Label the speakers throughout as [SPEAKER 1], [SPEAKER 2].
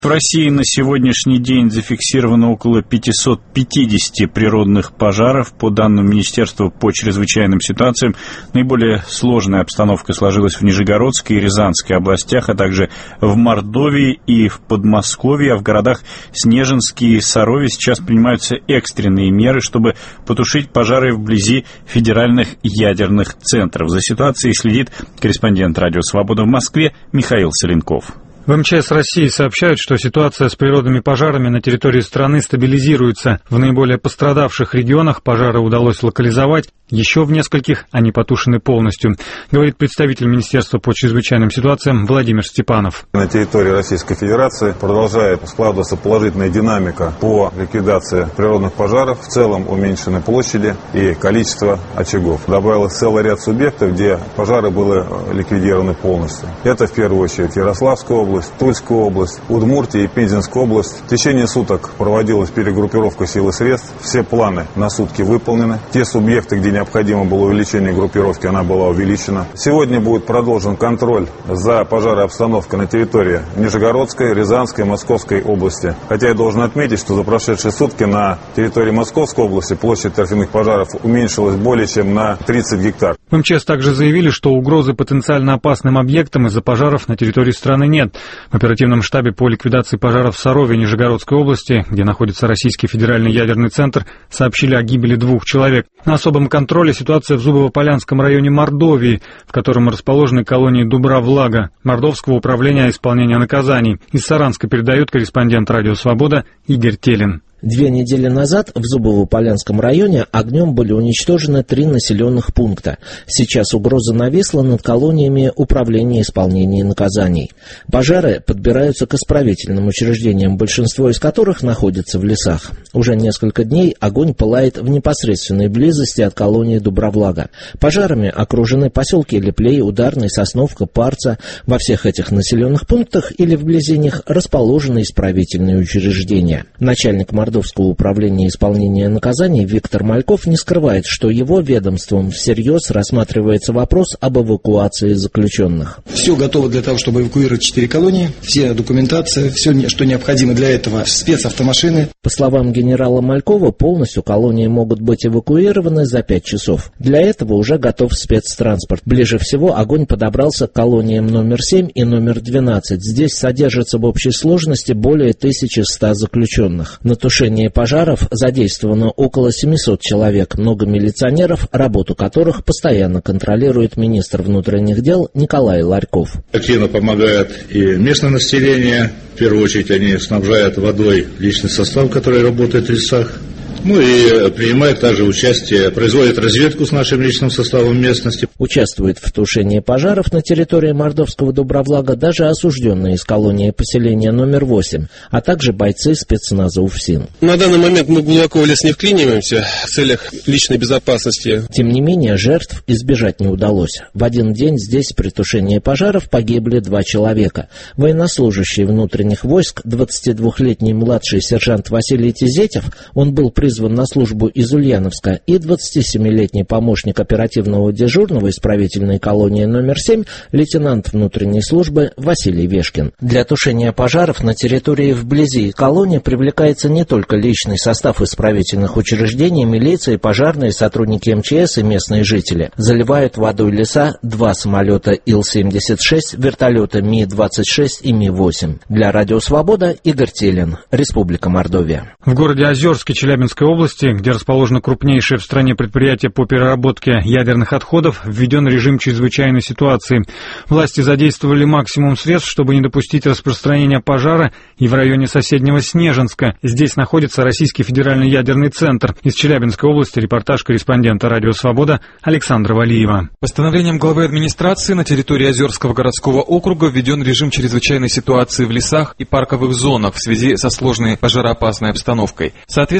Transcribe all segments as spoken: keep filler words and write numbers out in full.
[SPEAKER 1] В России на сегодняшний день зафиксировано около пятьсот пятьдесят природных пожаров. По данным Министерства по чрезвычайным ситуациям, наиболее сложная обстановка сложилась в Нижегородской и Рязанской областях, а также в Мордовии и в Подмосковье. А в городах Снежинске и Сарове сейчас принимаются экстренные меры, чтобы потушить пожары вблизи федеральных ядерных центров. За ситуацией следит корреспондент «Радио Свобода» в Москве Михаил Соленков.
[SPEAKER 2] В эм че эс России сообщают, что ситуация с природными пожарами на территории страны стабилизируется. В наиболее пострадавших регионах пожары удалось локализовать, еще в нескольких они потушены полностью, говорит представитель Министерства по чрезвычайным ситуациям Владимир Степанов.
[SPEAKER 3] На территории Российской Федерации продолжает складываться положительная динамика по ликвидации природных пожаров. В целом уменьшены площади и количество очагов. Добавилось целый ряд субъектов, где пожары были ликвидированы полностью. Это в первую очередь Ярославская область, Тульская область, Удмуртия и Пензенская область. В течение суток проводилась перегруппировка сил и средств. Все планы на сутки выполнены. Те субъекты, где необходимо было увеличение группировки, она была увеличена. Сегодня будет продолжен контроль за пожарообстановкой на территории Нижегородской, Рязанской, Московской области. Хотя я должен отметить, что за прошедшие сутки на территории Московской области площадь торфяных пожаров уменьшилась более чем на тридцать гектар.
[SPEAKER 2] В эм че эс также заявили, что угрозы потенциально опасным объектам из-за пожаров на территории страны нет. В оперативном штабе по ликвидации пожаров в Сарове Нижегородской области, где находится Российский федеральный ядерный центр, сообщили о гибели двух человек. На особом контроле ситуация в Зубово-Полянском районе Мордовии, в котором расположены колонии Дубрав-Лага, Мордовского управления исполнения наказаний. Из Саранска передает корреспондент «Радио Свобода» Игорь Телин.
[SPEAKER 4] Две недели назад в Зубово-Полянском районе огнем были уничтожены три населенных пункта. Сейчас угроза нависла над колониями Управления исполнения наказаний. Пожары подбираются к исправительным учреждениям, большинство из которых находится в лесах. Уже несколько дней огонь пылает в непосредственной близости от колонии Дубравлага. Пожарами окружены поселки Леплей, Ударный, Сосновка, Парца. Во всех этих населенных пунктах или вблизи них расположены исправительные учреждения. Начальник Мордовии Мордовского управления исполнения наказаний Виктор Мальков не скрывает, что его ведомством всерьез рассматривается вопрос об эвакуации заключенных.
[SPEAKER 5] Все готово для того, чтобы эвакуировать четыре колонии, вся документация, все, что необходимо для этого, спецавтомашины.
[SPEAKER 4] По словам генерала Малькова, полностью колонии могут быть эвакуированы за пять часов. Для этого уже готов спецтранспорт. Ближе всего огонь подобрался к колониям номер семь и номер двенадцать. Здесь содержится в общей сложности более тысячи ста заключенных. На тушение пожаров задействовано около семисот человек, много милиционеров, работу которых постоянно контролирует министр внутренних дел Николай Ларьков.
[SPEAKER 6] Активно помогает и местное население. В первую очередь они снабжают водой личный состав, который работает в лесах. Ну и принимает также участие, производит разведку с нашим личным составом местности.
[SPEAKER 4] Участвует в тушении пожаров на территории Мордовского Дубравлага даже осужденные из колонии поселения номер восемь, а также бойцы спецназа УФСИН.
[SPEAKER 7] На данный момент мы глубоко в лес не вклиниваемся в целях личной безопасности.
[SPEAKER 4] Тем не менее, жертв избежать не удалось. В один день здесь при тушении пожаров погибли два человека. Военнослужащий внутренних войск, двадцатидвухлетний младший сержант Василий Тизетев, он был призван на службу из Ульяновска, и двадцатисемилетний помощник оперативного дежурного исправительной колонии номер семь, лейтенант внутренней службы Василий Вешкин. Для тушения пожаров на территории вблизи колонии привлекается не только личный состав исправительных учреждений, милиции, пожарные, сотрудники эм че эс и местные жители. Заливают водой леса два самолета Ил семьдесят шесть, вертолеты Ми двадцать шесть и Ми восемь. Для Радио Свобода Игорь Телин, Республика Мордовия.
[SPEAKER 2] В городе Озерске Челябинской области, где расположено крупнейшее в стране предприятие по переработке ядерных отходов, введен режим чрезвычайной ситуации. Власти задействовали максимум средств, чтобы не допустить распространения пожара и в районе соседнего Снежинска. Здесь находится Российский федеральный ядерный центр. Из Челябинской области репортаж корреспондента «Радио Свобода» Александра Валиева.
[SPEAKER 8] Постановлением главы администрации на территории Озерского городского округа введен режим чрезвычайной ситуации в лесах и парковых зонах в связи со сложной пожароопасной обстановкой. В соответствии с этим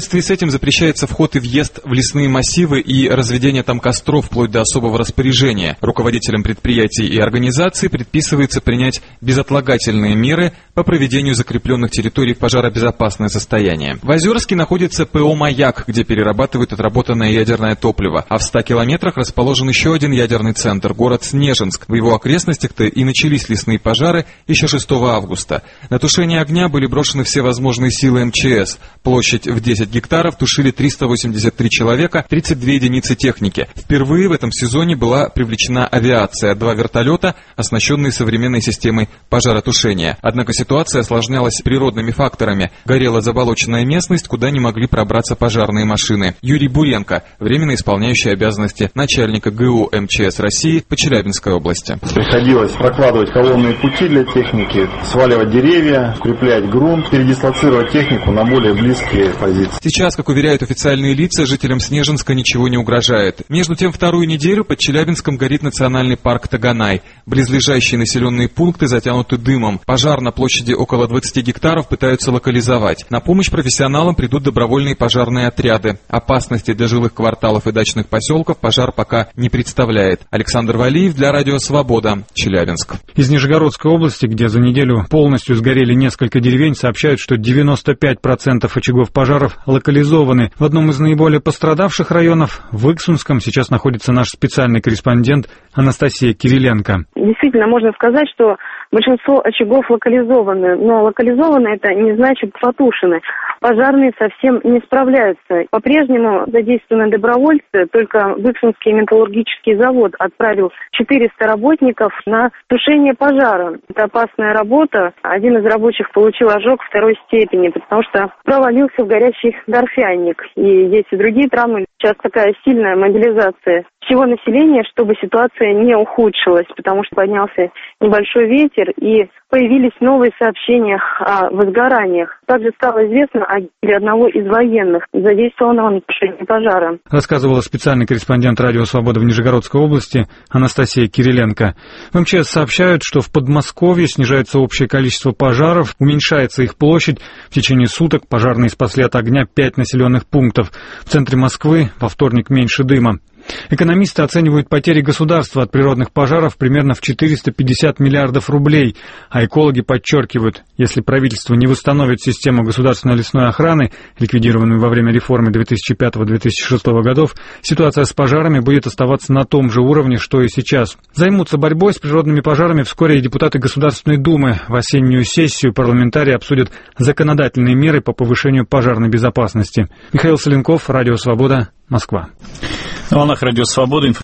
[SPEAKER 8] запрещается вход и въезд в лесные массивы и разведение там костров вплоть до особого распоряжения. Руководителям предприятий и организаций предписывается принять безотлагательные меры по проведению закрепленных территорий в пожаробезопасное состояние. В Озерске находится ПО «Маяк», где перерабатывают отработанное ядерное топливо, а в ста километрах расположен еще один ядерный центр – город Снежинск. В его окрестностях-то и начались лесные пожары еще шестого августа. На тушение огня были брошены все возможные силы эм че эс. Площадь в десять гектаров тушили триста восемьдесят три человека, тридцать две единицы техники. Впервые в этом сезоне была привлечена авиация, два вертолета, оснащенные современной системой пожаротушения. Однако ситуация осложнялась природными факторами. Горела заболоченная местность, куда не могли пробраться пожарные машины. Юрий Буренко, временно исполняющий обязанности начальника ГУ эм че эс России по Челябинской области.
[SPEAKER 9] Приходилось прокладывать колонные пути для техники, сваливать деревья, укреплять грунт, передислоцировать технику на более близкие позиции.
[SPEAKER 8] Сейчас, как уверяют официальные лица, жителям Снежинска ничего не угрожает. Между тем, вторую неделю под Челябинском горит национальный парк Таганай. Близлежащие населенные пункты затянуты дымом. Пожар на площади около двадцати гектаров пытаются локализовать. На помощь профессионалам придут добровольные пожарные отряды. Опасности для жилых кварталов и дачных поселков пожар пока не представляет. Александр Валиев для Радио Свобода, Челябинск.
[SPEAKER 2] Из Нижегородской области, где за неделю полностью сгорели несколько деревень, сообщают, что девяносто пять процентов очагов пожаров локализованы. В одном из наиболее пострадавших районов, в Иксунском, сейчас находится наш специальный корреспондент Анастасия Кириленко.
[SPEAKER 10] Действительно, можно сказать, что большинство очагов локализованы, но локализованы это не значит потушены. Пожарные совсем не справляются. По-прежнему задействованы добровольцы, только Иксунский металлургический завод отправил четыреста работников на тушение пожара. Это опасная работа. Один из рабочих получил ожог второй степени, потому что провалился в горящий торфяник. И есть и другие травмы. Сейчас такая сильная мобилизация всего населения, чтобы ситуация не ухудшилась, потому что поднялся небольшой ветер и появились новые сообщения о возгораниях. Также стало известно о гибели одного из военных, задействованного на тушении пожара.
[SPEAKER 2] Рассказывала специальный корреспондент Радио Свобода в Нижегородской области Анастасия Кириленко. В эм че эс сообщают, что в Подмосковье снижается общее количество пожаров, уменьшается их площадь. В течение суток пожарные спасли от огня пять населенных пунктов. В центре Москвы во вторник меньше дыма. Экономисты оценивают потери государства от природных пожаров примерно в четыреста пятьдесят миллиардов рублей, а экологи подчеркивают, если правительство не восстановит систему государственной лесной охраны, ликвидированную во время реформы две тысячи пятого — две тысячи шестого годов, ситуация с пожарами будет оставаться на том же уровне, что и сейчас. Займутся борьбой с природными пожарами вскоре и депутаты Государственной Думы. В осеннюю сессию парламентарии обсудят законодательные меры по повышению пожарной безопасности. Михаил Соленков, Радио Свобода, Москва.
[SPEAKER 1] На волнах Радио Свобода.